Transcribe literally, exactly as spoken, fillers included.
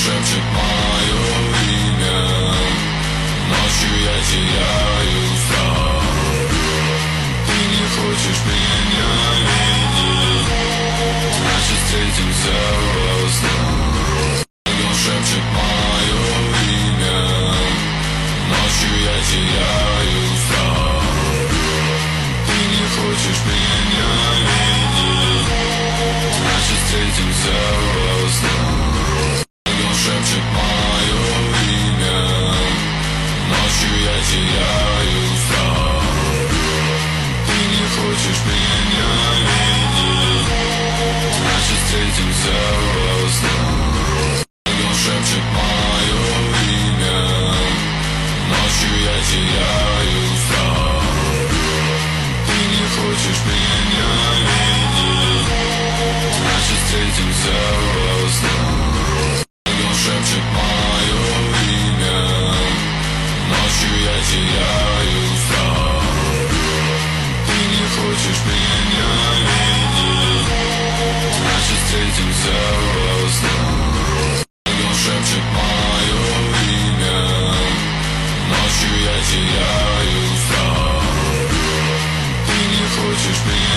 шепчет мое имя. Ночью я теряю страх. Ты не хочешь меня видеть, значит встретимся во снах. Он шепчет мое имя. Ночью я теряю страх. Ты не хочешь меня видеть, значит встретимся во снах. Он шепчет мое имя. Ночью я теряю страх. Ты не хочешь меня видеть, значит встретимся во снах. Он шепчет мое имя. Ночью я теряю страх. Ты не хочешь меня видеть, значит встретимся во снах. Он шепчет мое имя. Ночью я теряю страх. Ты не хочешь меня видеть, значит встретимся во снах. Он шепчет мое имя. Ночью я теряю страх. Ты не хочешь меня